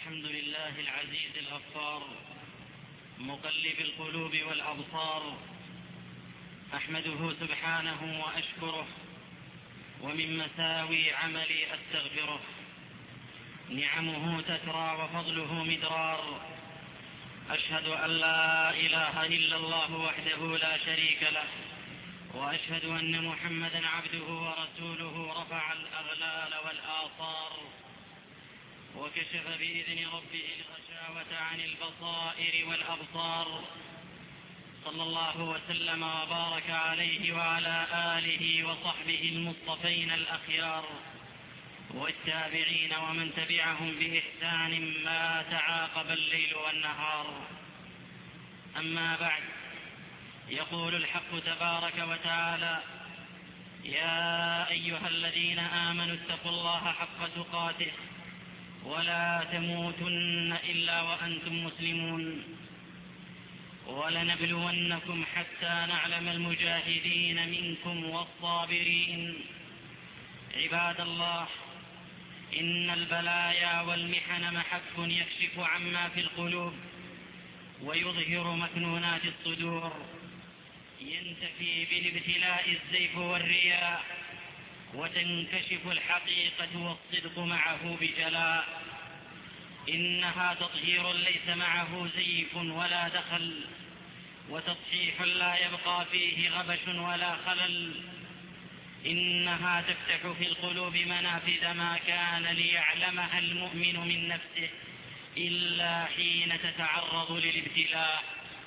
الحمد لله العزيز الغفار مقلب القلوب والأبصار، أحمده سبحانه وأشكره، ومن مساوي عملي أستغفره. نعمه تترى وفضله مدرار، أشهد أن لا إله إلا الله وحده لا شريك له، وأشهد أن محمدا عبده ورسوله رفع الأغلال والآثار، وكشف بإذن ربه الغشاوة عن البصائر والأبصار، صلى الله وسلم وبارك عليه وعلى آله وصحبه المصطفين الأخيار، والتابعين ومن تبعهم بإحسان ما تعاقب الليل والنهار. أما بعد، يقول الحق تبارك وتعالى: يا أيها الذين آمنوا اتقوا الله حق تقاته ولا تموتن إلا وأنتم مسلمون، ولنبلونكم حتى نعلم المجاهدين منكم والصابرين. عباد الله، إن البلايا والمحن محك يكشف عما في القلوب ويظهر مكنونات الصدور، ينتفي بالابتلاء الزيف والرياء، وتنكشف الحقيقة والصدق معه بجلاء. إنها تطهير ليس معه زيف ولا دخل، وتصحيح لا يبقى فيه غبش ولا خلل. إنها تفتح في القلوب منافذ ما كان ليعلمها المؤمن من نفسه إلا حين تتعرض للابتلاء.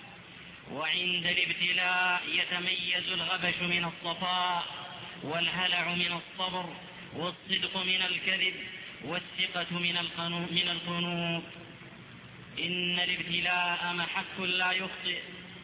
وعند الابتلاء يتميز الغبش من الصفاء، والهلع من الصبر، والصدق من الكذب، والثقة من القنوط. إن الابتلاء محك لا يخطئ،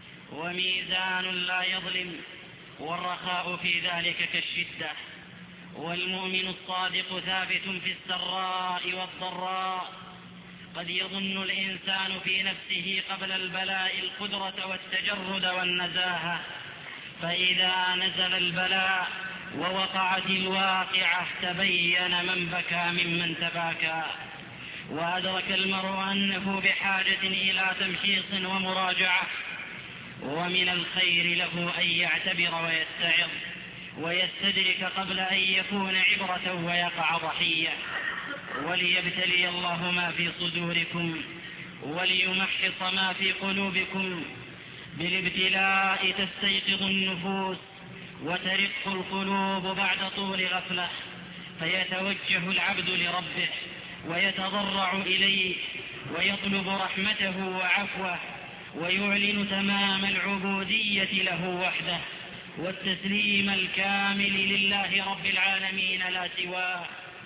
وميزان لا يظلم، والرخاء في ذلك كالشدة. والمؤمن الصادق ثابت في السراء والضراء. قد يظن الإنسان في نفسه قبل البلاء القدرة والتجرد والنزاهة، فإذا نزل البلاء ووقعت الواقعة تبين من بكى ممن تباكى، وأدرك المرء أنه بحاجة إلى تمحيص ومراجعة. ومن الخير له أن يعتبر ويستعظ ويستدرك قبل أن يكون عبرة ويقع ضحية. وليبتلي الله ما في صدوركم وليمحص ما في قلوبكم. بالابتلاء تستيقظ النفوس وترق القلوب بعد طول غفلة، فيتوجه العبد لربه ويتضرع إليه ويطلب رحمته وعفوه، ويعلن تمام العبودية له وحده والتسليم الكامل لله رب العالمين لا سواه.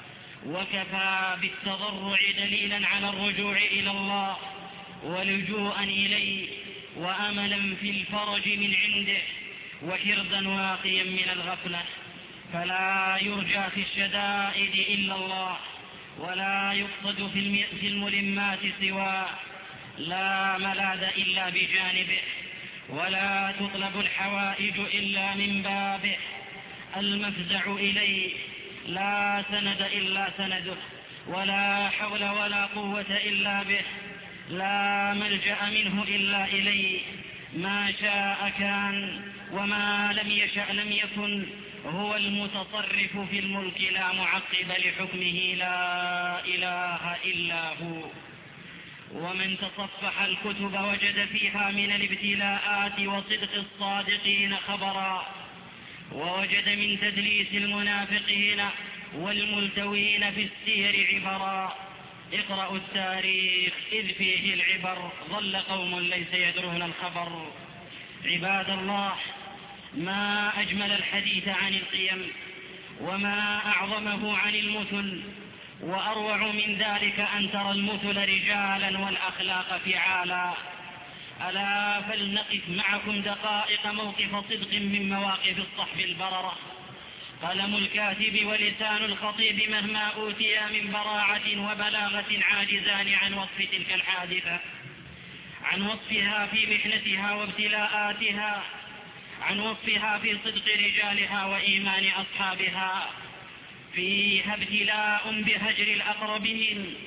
وكفى بالتضرع دليلا على الرجوع إلى الله ولجوءا إليه، وأملا في الفرج من عنده، وحرزا واقيا من الغفلة. فلا يرجى في الشدائد إلا الله، ولا يقصد في الملمات سواه. لا ملاذ إلا بجانبه، ولا تطلب الحوائج إلا من بابه. المفزع إليه، لا سند إلا سنده، ولا حول ولا قوة إلا به. لا ملجأ منه إلا إليه. ما شاء كان، وما لم يشأ لم يكن. هو المتصرف في الملك لا معقب لحكمه، لا إله إلا هو. ومن تصفح الكتب وجد فيها من الابتلاءات وصدق الصادقين خبرا، ووجد من تدليس المنافقين والملتوين في السير عبرا. اقرأوا التاريخ إذ فيه العبر، ظل قوم ليس يدرون الخبر. عباد الله، ما أجمل الحديث عن القيم، وما أعظمه عن المثل، وأروع من ذلك أن ترى المثل رجالا والأخلاق فعالا. ألا فلنقف معكم دقائق موقف صدق من مواقف الصحب البررة. قلم الكاتب ولسان الخطيب مهما أوتيا من براعة وبلاغة عاجزان عن وصف تلك الحادثة، عن وصفها في محنتها وابتلاءاتها، عن وصفها في صدق رجالها وإيمان أصحابها. فيها ابتلاء بهجر الأقربين،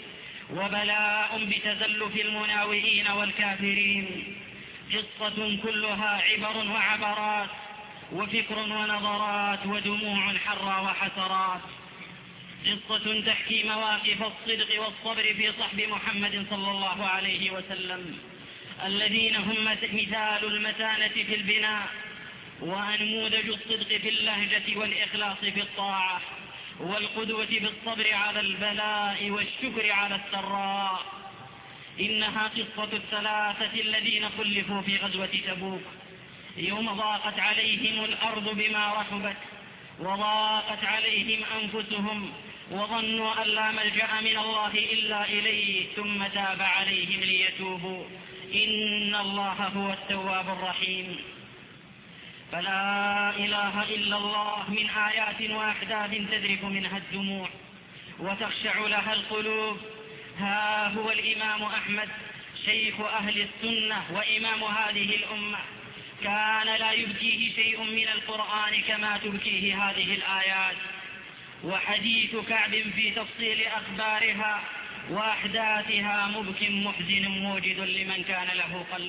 وبلاء بتزلف المناوئين والكافرين. قصة كلها عبر وعبرات، وفكر ونظرات، ودموع حرى وحسرات. قصة تحكي مواقف الصدق والصبر في صحب محمد صلى الله عليه وسلم، الذين هم مثال المتانة في البناء، ونموذج الصدق في اللهجة والإخلاص في الطاعة، والقدوة بالصبر على البلاء والشكر على السراء. إنها قصة الثلاثة الذين خلفوا في غزوة تبوك، يوم ضاقت عليهم الأرض بما رحبت، وضاقت عليهم أنفسهم، وظنوا أن لا ملجأ من الله إلا إليه، ثم تاب عليهم ليتوبوا، إن الله هو التواب الرحيم. فلا إله إلا الله من آيات وأحداث تذرف منها الدموع وتخشع لها القلوب. ها هو الإمام أحمد شيخ أهل السنة وإمام هذه الأمة، كان لا يبكيه شيء من القرآن كما تبكيه هذه الآيات. وحديث كعب في تفصيل أخبارها وأحداثها مبك محزن موجد لمن كان له قلب.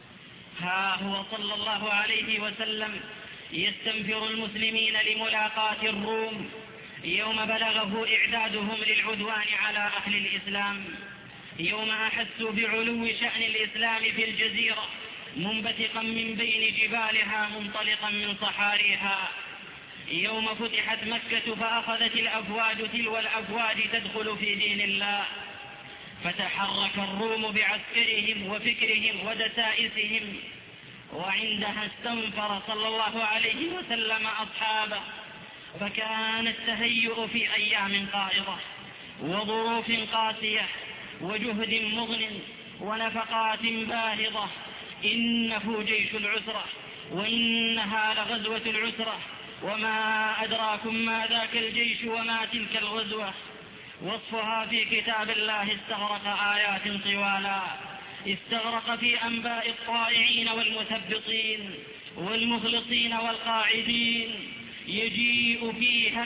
ها هو صلى الله عليه وسلم يستنفر المسلمين لملاقاة الروم يوم بلغه إعدادهم للعدوان على أهل الإسلام، يوم أحسوا بعلو شأن الإسلام في الجزيرة، منبثقا من بين جبالها منطلقا من صحاريها، يوم فتحت مكة فأخذت الأفواج تلو الأفواج تدخل في دين الله، فتحرك الروم بعسكرهم وفكرهم ودسائسهم، وعندها استنفر صلى الله عليه وسلم أصحابه، فكان التهيؤ في أيام قائضة وظروف قاسية وجهد مغن ونفقات باهظة. إنه جيش العسرة، وإنها لغزوة العسرة، وما أدراكم ما ذاك الجيش وما تلك الغزوة. وصفها في كتاب الله استغرق آيات طوالا، استغرق في أنباء الطائعين والمثبطين والمخلصين والقاعدين، يجيء فيها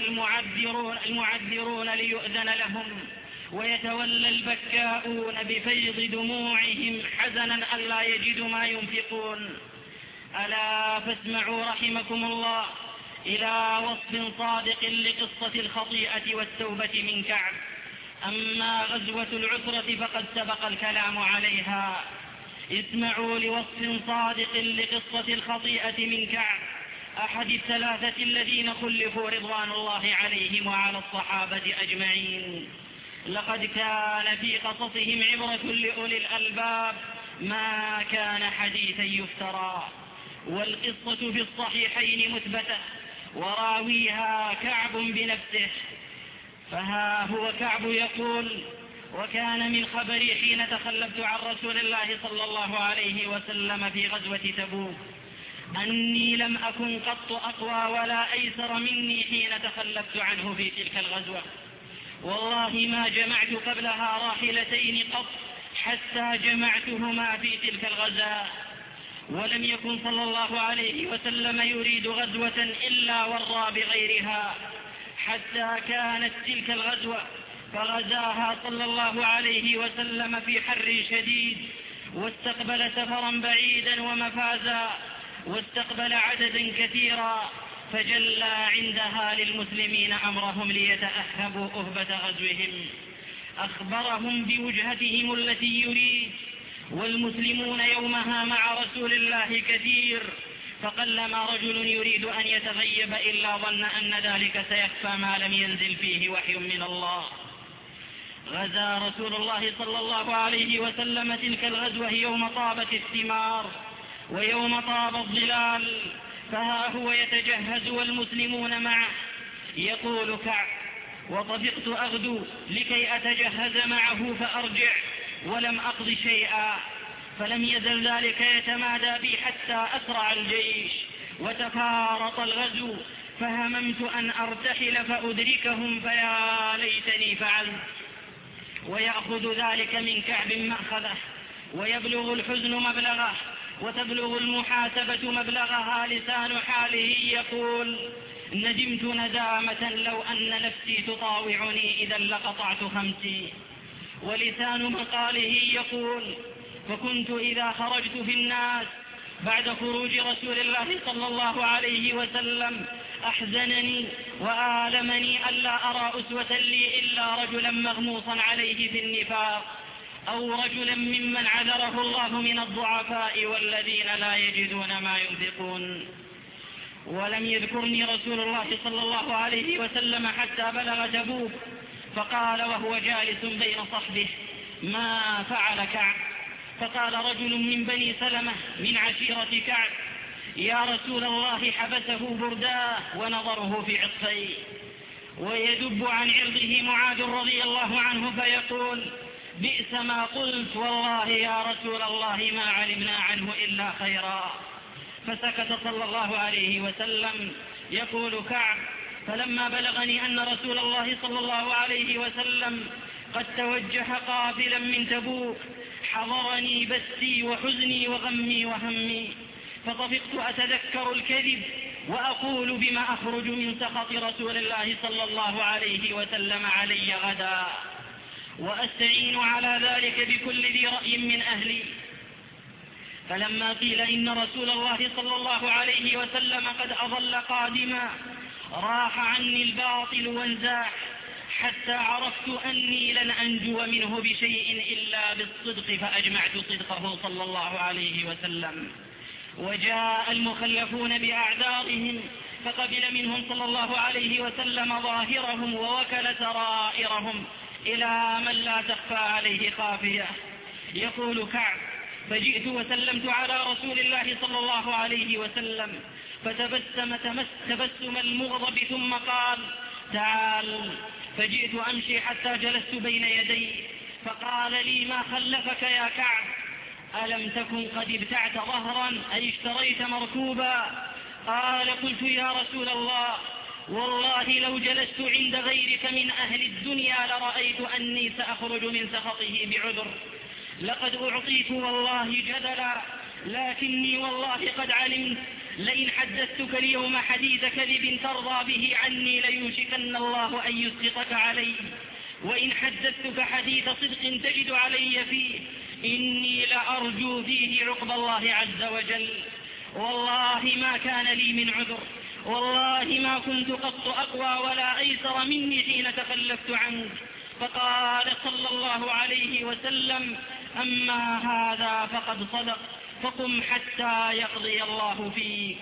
المعذرون ليؤذن لهم، ويتولى البكاؤون بفيض دموعهم حزنا ألا يجدوا ما ينفقون. ألا فاسمعوا رحمكم الله إلى وصف صادق لقصة الخطيئة والتوبة من كعب. أما غزوة العسرة فقد سبق الكلام عليها. اسمعوا لوصف صادق لقصة الخطيئة من كعب، أحد الثلاثة الذين خلفوا رضوان الله عليهم وعلى الصحابة أجمعين. لقد كان في قصصهم عبرة لأولي الألباب، ما كان حديثا يفترى. والقصة في الصحيحين مثبتة، وراويها كعب بنفسه. فها هو كعب يقول: وكان من خبري حين تخلفت عن رسول الله صلى الله عليه وسلم في غزوة تبوك أني لم أكن قط أقوى ولا أيسر مني حين تخلفت عنه في تلك الغزوة. والله ما جمعت قبلها راحلتين قط حتى جمعتهما في تلك الغزاة. ولم يكن صلى الله عليه وسلم يريد غزوة إلا ورى بغيرها، حتى كانت تلك الغزوة فغزاها صلى الله عليه وسلم في حر شديد، واستقبل سفرا بعيدا ومفازا، واستقبل عددا كثيرا، فجلى عندها للمسلمين أمرهم ليتأهبوا أهبة غزوهم. أخبرهم بوجهتهم التي يريد، والمسلمون يومها مع رسول الله كثير، فقلما رجل يريد أن يتغيب إلا ظن أن ذلك سيخفى ما لم ينزل فيه وحي من الله. غزا رسول الله صلى الله عليه وسلم تلك الغزوة يوم طابت الثمار ويوم طاب الظلال، فها هو يتجهز والمسلمون معه. يقول كعب: وطفقت أغدو لكي أتجهز معه فأرجع ولم أقض شيئا، فلم يزل ذلك يتمادى بي حتى أسرع الجيش وتفارط الغزو، فهممت أن أرتحل فأدركهم، فيا ليتني فعلت. ويأخذ ذلك من كعب مأخذه، ويبلغ الحزن مبلغه، وتبلغ المحاسبة مبلغها. لسان حاله يقول: ندمت ندامة لو أن نفسي تطاوعني إذا لقطعت خمسي. ولسان مقاله يقول: فكنت إذا خرجت في الناس بعد خروج رسول الله صلى الله عليه وسلم أحزنني وآلمني ألا أرى أسوة لي إلا رجلا مغموصا عليه في النفاق، أو رجلا ممن عذره الله من الضعفاء والذين لا يجدون ما ينفقون. ولم يذكرني رسول الله صلى الله عليه وسلم حتى بلغ تبوك، فقال وهو جالس بين صحبه: ما فعل كعب؟ فقال رجل من بني سلمة من عشيرة كعب: يا رسول الله حبسه برداه ونظره في عطفيه. ويدب عن عرضه معاذ رضي الله عنه فيقول: بئس ما قلت، والله يا رسول الله ما علمنا عنه إلا خيرا. فسكت صلى الله عليه وسلم. يقول كعب: فلما بلغني أن رسول الله صلى الله عليه وسلم قد توجه قافلا من تبوك حضرني بثي وحزني وغمي وهمي، فطفقت أتذكر الكذب وأقول بما أخرج من سخط رسول الله صلى الله عليه وسلم علي غدا، وأستعين على ذلك بكل ذي رأي من أهلي. فلما قيل إن رسول الله صلى الله عليه وسلم قد أظل قادما راح عني الباطل وانزاح، حتى عرفت أني لن أنجو منه بشيء إلا بالصدق، فأجمعت صدقه صلى الله عليه وسلم. وجاء المخلفون بأعذارهم فقبل منهم صلى الله عليه وسلم ظاهرهم ووكل سرائرهم إلى من لا تخفى عليه خافية. يقول كعب: فجئت وسلمت على رسول الله صلى الله عليه وسلم فتبسم تبسم المغضب ثم قال: تعال. فجئت أمشي حتى جلست بين يديه فقال لي: ما خلفك يا كعب؟ ألم تكن قد ابتعت ظهرا أي اشتريت مركوبا؟ قال: قلت يا رسول الله والله لو جلست عند غيرك من أهل الدنيا لرأيت أني سأخرج من سخطه بعذر. لقد أعطيت والله جدلا، لكني والله قد علمت لئن حدثتك اليوم حديث كذب ترضى به عني ليوشكن الله أن يسقطك علي، وإن حدثتك حديث صدق تجد علي فيه إني لأرجو فيه عقب الله عز وجل. والله ما كان لي من عذر، والله ما كنت قط أقوى ولا أيسر مني حين تخلفت عنك. فقال صلى الله عليه وسلم: أما هذا فقد صدق، فقم حتى يقضي الله فيك.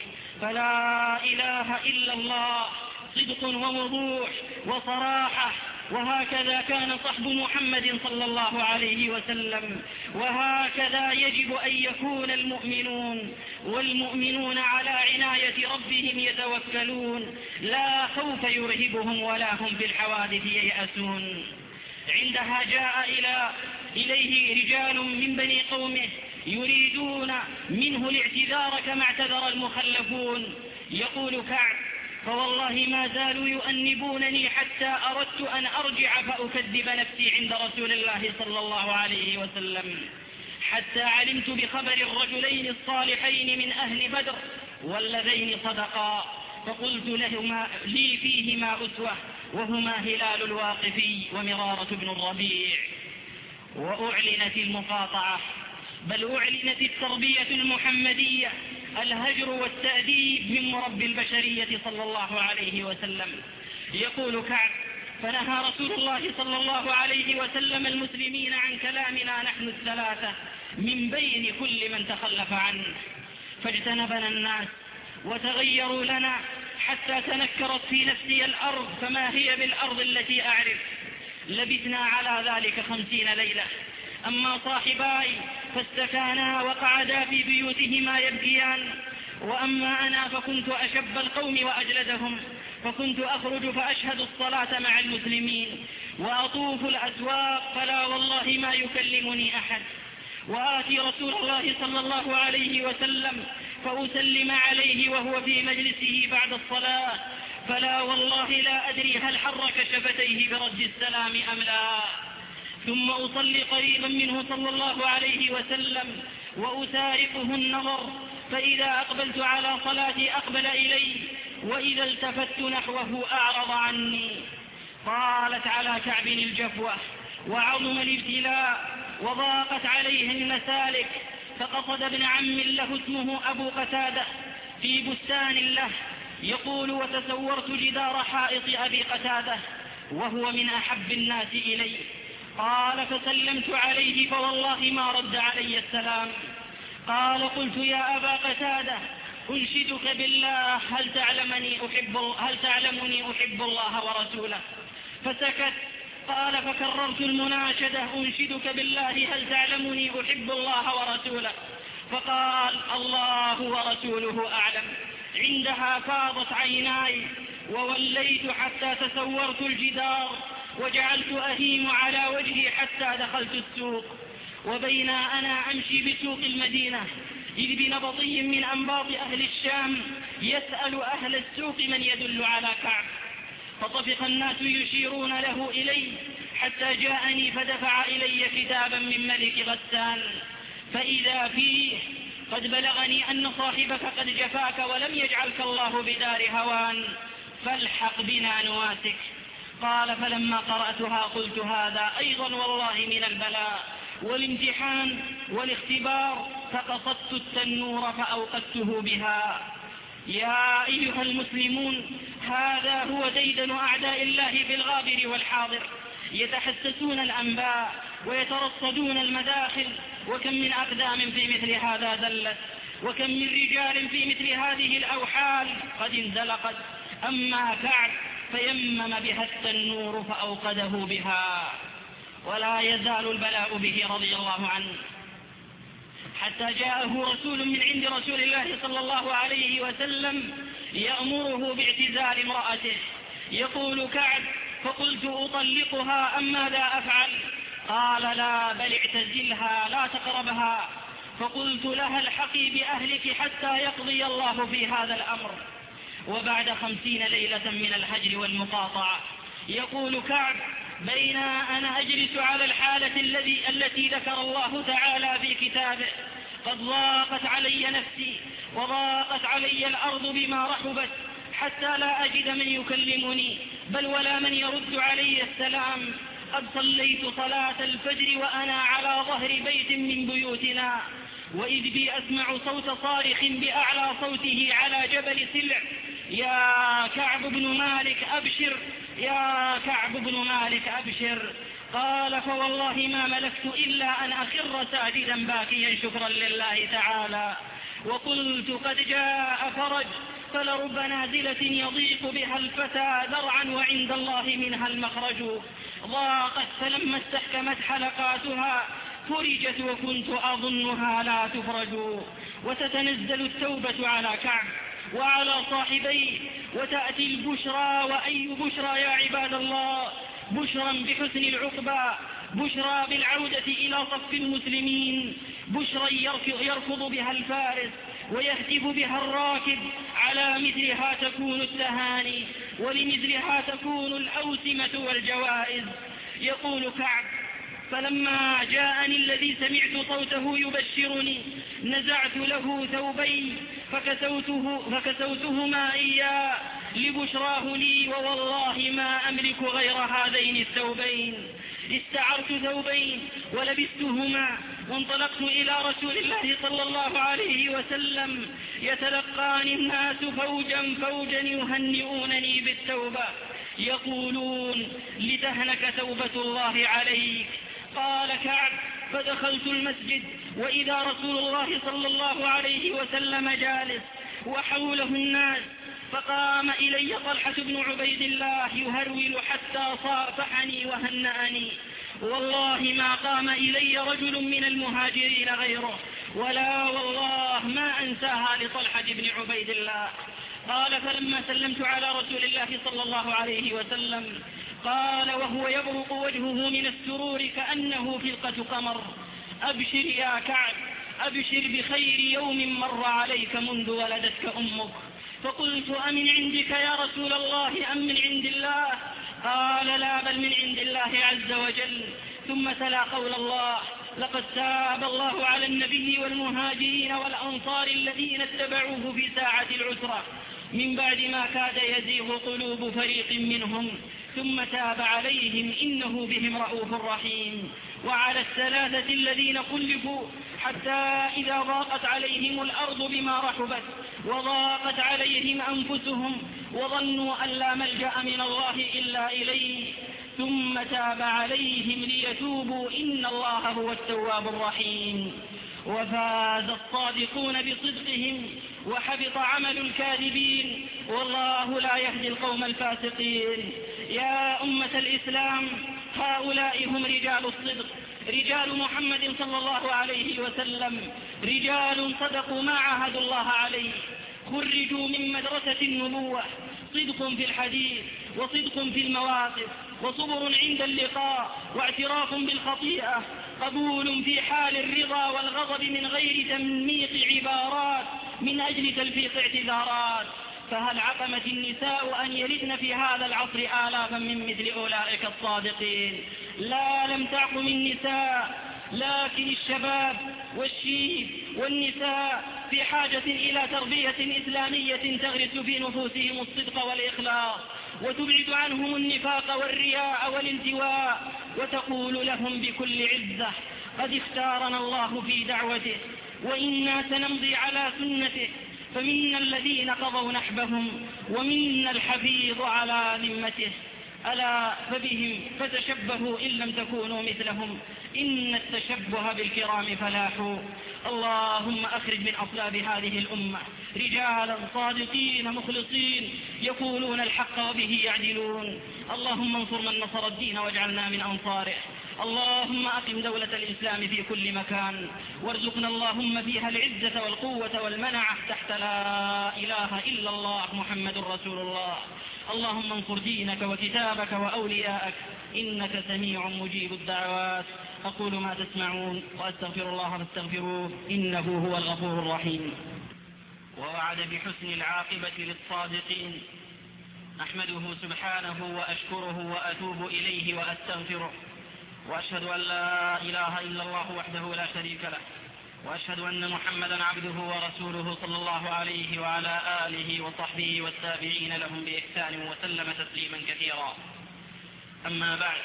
فلا إله إلا الله صدق ووضوح وصراحة، وهكذا كان صحب محمد صلى الله عليه وسلم، وهكذا يجب أن يكون المؤمنون، والمؤمنون على عناية ربهم يتوكلون، لا خوف يرهبهم ولا هم في الحوادث ييأسون. عندها جاء إليه رجال من بني قومه يريدون منه الاعتذار كما اعتذر المخلفون. يقول كعب: فوالله ما زالوا يؤنبونني حتى أردت أن أرجع فأكذب نفسي عند رسول الله صلى الله عليه وسلم، حتى علمت بخبر الرجلين الصالحين من أهل بدر واللذين صدقا، فقلت لهما لي فيهما أسوة، وهما هلال الواقفي ومرارة بن الربيع. وأعلنت المقاطعة، بل أعلنت التربية المحمدية، الهجر والتأديب من مربي البشرية صلى الله عليه وسلم. يقول كعب: فنهى رسول الله صلى الله عليه وسلم المسلمين عن كلامنا نحن الثلاثة من بين كل من تخلف عنه، فاجتنبنا الناس وتغيروا لنا حتى تنكرت في نفسي الأرض فما هي بالأرض التي أعرف. لبثنا على ذلك 50 ليلة. أما صاحباي فاستكانا وقعدا في بيوتهما يبكيان، وأما أنا فكنت أشب القوم وأجلدهم، فكنت أخرج فأشهد الصلاة مع المسلمين وأطوف الأسواق، فلا والله ما يكلمني أحد، وآتي رسول الله صلى الله عليه وسلم فأسلم عليه وهو في مجلسه بعد الصلاة، فلا والله لا أدري هل حرك شفتيه برد السلام أم لا. ثم أصلي قريبا منه صلى الله عليه وسلم وأسارقه النظر، فإذا أقبلت على صلاتي أقبل إلي، وإذا التفت نحوه أعرض عني. قالت على كعب الجفوة: وعظم الابتلاء وضاقت عليه المسالك، فقصد ابن عم له اسمه أبو قتادة في بستان له، يقول: وتصورت جدار حائط أبي قتادة وهو من أحب الناس إلي. قال: فسلمت عليه فوالله ما رد علي السلام. قال: قلت: يا أبا قتادة أنشدك بالله هل تعلمني أحب الله ورسوله؟ فسكت. قال: فكررت المناشدة: أنشدك بالله هل تعلمني أحب الله ورسوله؟ فقال: الله ورسوله أعلم. عندها فاضت عيناي ووليت حتى تسورت الجدار وجعلت أهيم على وجهي حتى دخلت السوق. وبين أنا أمشي بسوق المدينة إذ بنبطي من أنباط أهل الشام يسأل أهل السوق من يدل على كعب، فطفق الناس يشيرون له إلي حتى جاءني فدفع إلي كتابا من ملك غسان، فإذا فيه: قد بلغني أن صاحبك قد جفاك ولم يجعلك الله بدار هوان، فالحق بنا نواسك. قال: فلما قرأتها قلت: هذا أيضا والله من البلاء والامتحان والاختبار، فقصدت التنور فأوقدته بها. يا أيها المسلمون، هذا هو ديدن أعداء الله في الغابر والحاضر، يتحسسون الأنباء ويترصدون المداخل، وكم من أقدام في مثل هذا ذلت، وكم من رجال في مثل هذه الأوحال قد انزلقت. أما كعب فيمم بها التنور فأوقده بها. ولا يزال البلاء به رضي الله عنه حتى جاءه رسول من عند رسول الله صلى الله عليه وسلم يأمره باعتزال امرأته. يقول كعب: فقلت: أطلقها أم ماذا أفعل؟ قال: لا، بل اعتزلها لا تقربها. فقلت لها: الحقي بأهلك حتى يقضي الله في هذا الأمر. وبعد 50 ليلة من الهجر والمقاطعة، يقول كعب: بين أنا أجلس على الحالة التي ذكر الله تعالى في كتابه، قد ضاقت علي نفسي وضاقت علي الأرض بما رحبت حتى لا أجد من يكلمني بل ولا من يرد علي السلام. قد صليت صلاة الفجر وأنا على ظهر بيت من بيوتنا، وإذ بي أسمع صوت صارخ بأعلى صوته على جبل سلع: يا كعب بن مالك أبشر، يا كعب بن مالك أبشر. قال: فوالله ما ملكت إلا أن أخر ساجدا باكيا شكرا لله تعالى، وقلت: قد جاء فرج، فلرب نازلة يضيق بها الفتى ذرعا وعند الله منها المخرج. ضاقت فلما استحكمت حلقاتها فرجت وكنت أظنها لا تفرج. وتتنزل التوبة على كعب وعلى صاحبيه، وتأتي البشرى. وأي بشرى يا عباد الله؟ بشرى بحسن العقبى، بشرى بالعودة إلى صف المسلمين، بشرى يركض بها الفارس ويهتف بها الراكب. على مثلها تكون التهاني، ولمثلها تكون الأوسمة والجوائز. يقول كعب: فلما جاءني الذي سمعت صوته يبشرني نزعت له ثوبين فكسوتهما إياه لبشراه لي، ووالله ما أملك غير هذين الثوبين. استعرت ثوبين ولبستهما وانطلقت إلى رسول الله صلى الله عليه وسلم. يتلقاني الناس فوجا فوجا يهنئونني بالتوبة، يقولون: لتهنك توبة الله عليك. قال كعب: فدخلت المسجد وإذا رسول الله صلى الله عليه وسلم جالس وحوله الناس، فقام إلي طلحة بن عبيد الله يهرول حتى صافحني وهنأني. والله ما قام إلي رجل من المهاجرين غيره، ولا والله ما أنساها لطلحة بن عبيد الله. قال: فلما سلمت على رسول الله صلى الله عليه وسلم قال وهو يبرق وجهه من السرور كأنه فلقة قمر: أبشر يا كعب، أبشر بخير يوم مر عليك منذ ولدتك أمك. فقلت: أمن عندك يا رسول الله أم من عند الله؟ قال: لا، بل من عند الله عز وجل. ثم تلا قول الله: لقد تاب الله على النبي والمهاجرين والأنصار الذين اتبعوه في ساعة العسرة من بعد ما كاد يزيغ قلوب فريق منهم ثم تاب عليهم إنه بهم رؤوف رحيم. وعلى الثلاثة الذين خلفوا حتى إذا ضاقت عليهم الأرض بما رحبت وضاقت عليهم أنفسهم وظنوا أن لا ملجأ من الله إلا إليه ثم تاب عليهم ليتوبوا إن الله هو التواب الرحيم. وفاز الصادقون بصدقهم وحبط عمل الكاذبين والله لا يهدي القوم الفاسقين. يا أمة الإسلام، هؤلاء هم رجال الصدق، رجال محمد صلى الله عليه وسلم، رجال صدقوا ما عاهدوا الله عليه، خرجوا من مدرسة النبوة، صدق في الحديث وصدق في المواقف وصبر عند اللقاء واعتراف بالخطيئة، قبول في حال الرضا والغضب من غير تمنيط عبارات من أجل تلفيق اعتذارات. فهل عقمت النساء أن يلدن في هذا العصر آلافا من مثل أولئك الصادقين؟ لا، لم تعقم النساء، لكن الشباب والشيب والنساء في حاجة إلى تربية إسلامية تغرس في نفوسهم الصدق والإخلاص وتبعد عنهم النفاق والرياء والانتواء، وتقول لهم بكل عزة: قد اختارنا الله في دعوته وإنا سنمضي على سنته، فمنا الذين قضوا نحبهم ومنا الحفيظ على ذمته. ألا فبهم فتشبهوا إن لم تكونوا مثلهم، إن التشبه بالكرام فلاح. اللهم أخرج من أصلاب هذه الأمة رجالا صادقين مخلصين يقولون الحق وبه يعدلون. اللهم انصر من نصر الدين واجعلنا من أنصاره. اللهم أقم دولة الإسلام في كل مكان، وارزقنا اللهم فيها العزة والقوة والمنعة تحت لا إله إلا الله محمد رسول الله. اللهم انصر دينك وكتابك وأولياءك، إنك سميع مجيب الدعوات. أقول ما تسمعون وأستغفر الله فاستغفروه إنه هو الغفور الرحيم. ووعد بحسن العاقبة للصادقين. أحمده سبحانه وأشكره وأتوب إليه وأستغفره، وأشهد أن لا إله إلا الله وحده لا شريك له، وأشهد أن محمدا عبده ورسوله صلى الله عليه وعلى آله وصحبه والتابعين لهم بإحسان وسلم تسليما كثيرا. أما بعد،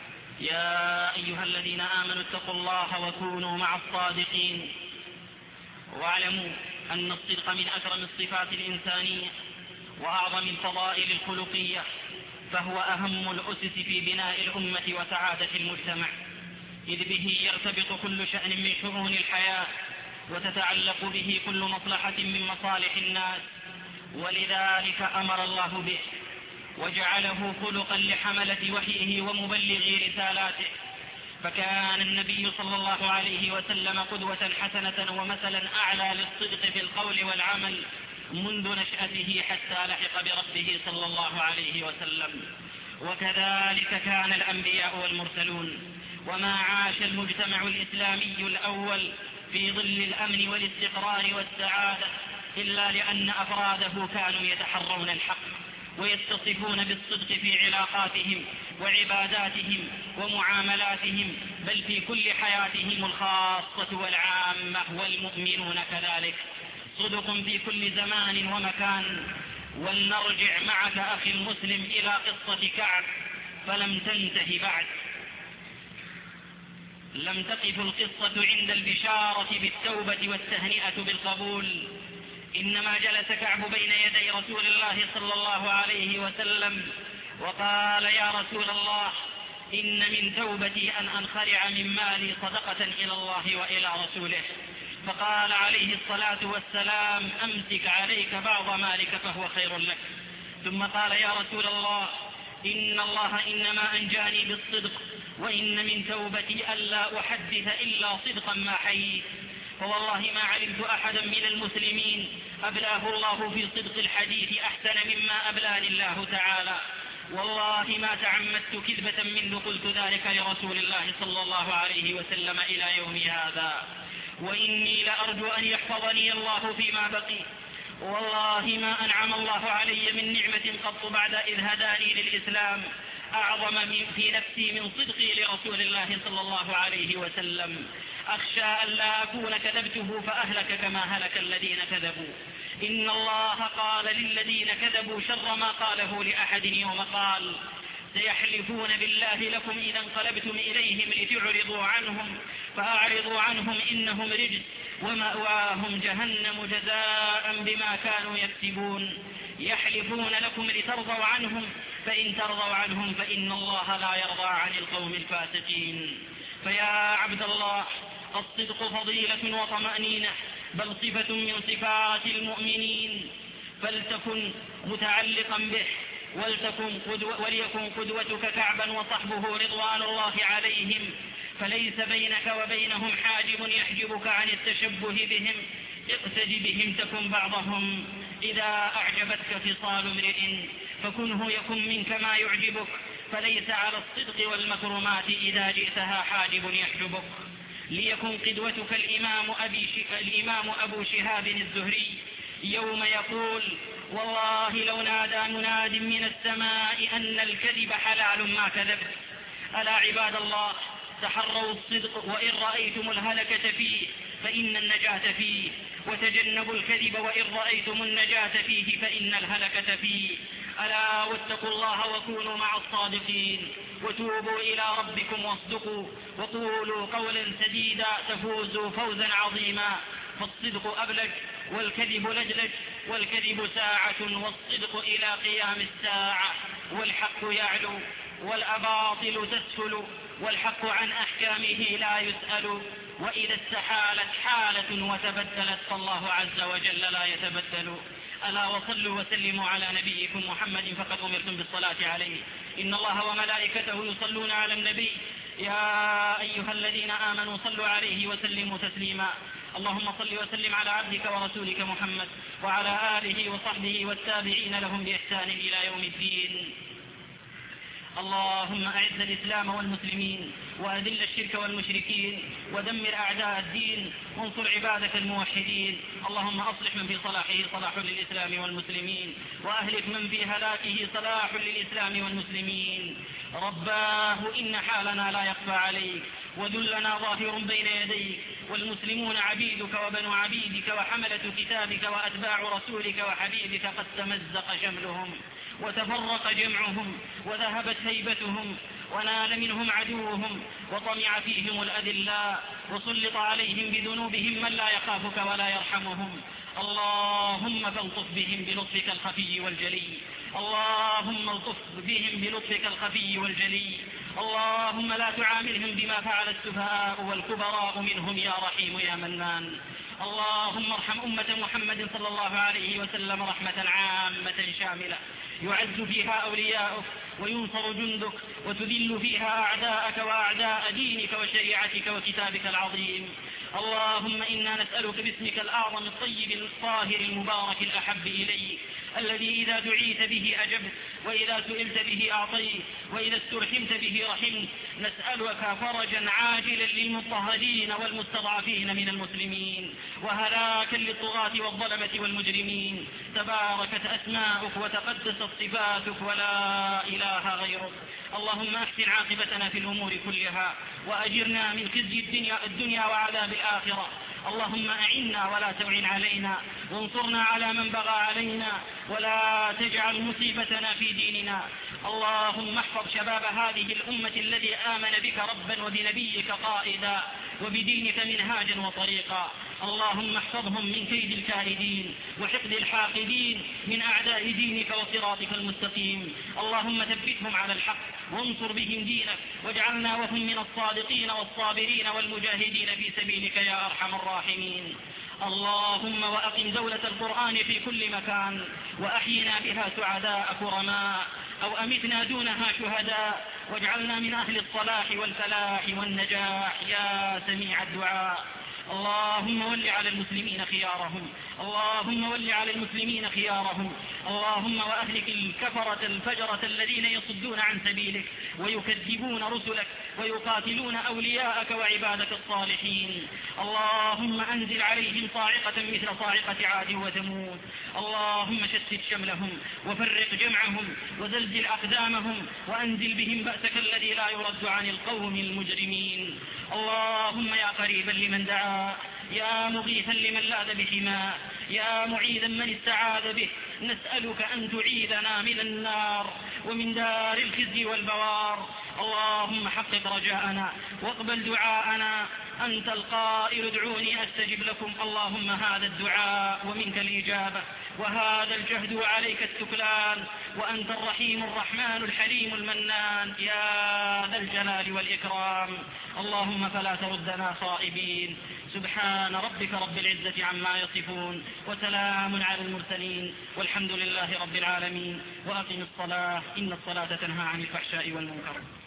يا أيها الذين آمنوا اتقوا الله وكونوا مع الصادقين، واعلموا أن الصدق من أكرم الصفات الإنسانية وأعظم الفضائل الخلقية، فهو أهم الأسس في بناء الأمة وسعادة المجتمع، إذ به يرتبط كل شأن من شؤون الحياة وتتعلق به كل مصلحة من مصالح الناس، ولذلك أمر الله به وجعله خلقا لحملة وحيه ومبلغي رسالاته. فكان النبي صلى الله عليه وسلم قدوة حسنة ومثلا أعلى للصدق في القول والعمل منذ نشأته حتى لحق بربه صلى الله عليه وسلم. وكذلك كان الأنبياء والمرسلون. وما عاش المجتمع الإسلامي الأول في ظل الأمن والاستقرار والسعادة إلا لأن أفراده كانوا يتحرون الحق ويتصفون بالصدق في علاقاتهم وعباداتهم ومعاملاتهم، بل في كل حياتهم الخاصة والعامة، والمؤمنون كذلك. صدق في كل زمان ومكان. ولنرجع معك أخي المسلم إلى قصة كعب فلم تنته بعد. لم تقف القصة عند البشارة بالتوبة والتهنئة بالقبول، إنما جلس كعب بين يدي رسول الله صلى الله عليه وسلم وقال: يا رسول الله، إن من توبتي أن أنخلع من مالي صدقة إلى الله وإلى رسوله. فقال عليه الصلاة والسلام: أمسك عليك بعض مالك فهو خير لك. ثم قال: يا رسول الله، إن الله إنما أنجاني بالصدق، وإن من توبتي ألا أحدث إلا صدقا ما حييت. فوالله ما علمت أحدا من المسلمين أبلاه الله في صدق الحديث أحسن مما أبلاني الله تعالى. والله ما تعمدت كذبة منذ قلت ذلك لرسول الله صلى الله عليه وسلم إلى يوم هذا، وإني لأرجو أن يحفظني الله فيما بقي. والله ما أنعم الله علي من نعمة قط بعد إذ هداني للإسلام أعظم في نفسي من صدقي لرسول الله صلى الله عليه وسلم. أخشى أن لا أكون كذبته فأهلك كما هلك الذين كذبوا. إن الله قال للذين كذبوا شر ما قاله لأحد يوم قال: سيحلفون بالله لكم إذا انقلبتم إليهم لتعرضوا عنهم فأعرضوا عنهم إنهم رجس ومأواهم جهنم جزاء بما كانوا يكسبون. يحلفون لكم لترضوا عنهم فإن ترضوا عنهم فإن الله لا يرضى عن القوم الفاسقين. فيا عبد الله، الصدق فضيلة وطمأنينة، بل صفة من صفات المؤمنين، فلتكن متعلقا به، وليكن قدوتك كعبا وصحبه رضوان الله عليهم، فليس بينك وبينهم حاجب يحجبك عن التشبه بهم. اقتد بهم تكن بعضهم. إذا أعجبتك خصال امرئ فكنه يكن منك ما يعجبك، فليس على الصدق والمكرمات إذا جئتها حاجب يحجبك. ليكن قدوتك الإمام أبو شهاب الزهري يوم يقول: والله لو نادى مناد من السماء أن الكذب حلال ما كذبت. ألا عباد الله، تحروا الصدق وإن رأيتم الهلكة فيه فإن النجاة فيه، وتجنبوا الكذب وإن رأيتم النجاة فيه فإن الهلكة فيه. ألا واتقوا الله وكونوا مع الصادقين، وتوبوا إلى ربكم واصدقوا، وقولوا قولا سديدا تفوزوا فوزا عظيما. فالصدق أبلج والكذب لجلج، والكذب ساعة والصدق إلى قيام الساعة. والحق يعلو والأباطل تسفل، والحق عن أحكامه لا يسأل. وإذا استحالت حالة وتبدلت فالله عز وجل لا يتبدل. ألا وصلوا وسلموا على نبيكم محمد فقد أمرتم بالصلاة عليه. إن الله وملائكته يصلون على النبي يا أيها الذين آمنوا صلوا عليه وسلموا تسليما. اللهم صل وسلم على عبدك ورسولك محمد وعلى آله وصحبه والتابعين لهم بإحسان إلى يوم الدين. اللهم أعز الإسلام والمسلمين، وأذل الشرك والمشركين، ودمر أعداء الدين، وانصر عبادك الموحدين. اللهم أصلح من في صلاحه صلاح للإسلام والمسلمين، وأهلك من في هلاكه صلاح للإسلام والمسلمين. رباه إن حالنا لا يخفى عليك، وذلنا ظاهر بين يديك، والمسلمون عبيدك وبنو عبيدك وحملة كتابك وأتباع رسولك وحبيبك قد تمزق شملهم وتفرق جمعهم وذهبت هيبتهم، ونال منهم عدوهم وطمع فيهم الأذلاء، وسلط عليهم بذنوبهم من لا يخافك ولا يرحمهم. اللهم فالطف بهم بلطفك الخفي والجلي. اللهم الطف بهم بلطفك الخفي والجلي. اللهم لا تعاملهم بما فعل السفهاء والكبراء منهم يا رحيم يا منان. اللهم ارحم أمة محمد صلى الله عليه وسلم رحمة عامة شاملة، يعز فيها أولياؤك وينصر جندك، وتذل فيها أعداءك وأعداء دينك وشريعتك وكتابك العظيم. اللهم إنا نسألك باسمك الأعظم الطيب الطاهر المبارك الأحب إليك، الذي إذا دعيت به أجبت، وإذا سئلت به أعطيت، وإذا استرحمت به رحمت. نسألك فرجا عاجلا للمضطهدين والمستضعفين من المسلمين، وهلاكا للطغاة والظلمة والمجرمين. تباركت أسماؤك وتقدست صفاتك ولا إله غيرك. اللهم أحسن عاقبتنا في الأمور كلها، وأجرنا من خزي الدنيا وعذاب الآخرة. اللهم أعنا ولا تعن علينا، وانصرنا على من بغى علينا، ولا تجعل مصيبتنا في ديننا. اللهم احفظ شباب هذه الأمة الذي آمن بك ربا وبنبيك قائدا وبدينك منهاجا وطريقا. اللهم احفظهم من كيد الكائدين وحقد الحاقدين من أعداء دينك وصراطك المستقيم. اللهم ثبتهم على الحق وانصر بهم دينك، واجعلنا وهم من الصادقين والصابرين والمجاهدين في سبيلك يا أرحم الراحمين. اللهم وأقم دولة القرآن في كل مكان، وأحينا بها سعداء كرماء، أو أمتنا دونها شهداء، واجعلنا من أهل الصلاح والفلاح والنجاح يا سميع الدعاء. اللهم ول على المسلمين خيارهم، اللهم ول على المسلمين خيارهم. اللهم وأهلك الكفرة الفجرة الذين يصدون عن سبيلك ويكذبون رسلك ويقاتلون أولياءك وعبادك الصالحين. اللهم أنزل عليهم صاعقة مثل صاعقة عاد وثمود. اللهم شتت شملهم وفرق جمعهم وزلزل أقدامهم، وأنزل بهم بأسك الذي لا يرد عن القوم المجرمين. اللهم يا قريبا لمن دعا، يا مغيثا لمن لاذ بحماه، يا معيذا من استعاذ به نسألك أن تعيذنا من النار ومن دار الخزي والبوار. اللهم حقق رجاءنا واقبل دعاءنا، أنت القائل ادعوني أستجب لكم. اللهم هذا الدعاء ومنك الإجابة، وهذا الجهد وعليك التكلان، وأنت الرحيم الرحمن الحليم المنان يا ذا الجلال والإكرام. اللهم فلا تردنا خائبين. سبحان ربك رب العزة عما يصفون، وسلام على المرسلين، والحمد لله رب العالمين. وأقم الصلاة إن الصلاة تنهى عن الفحشاء والمنكر.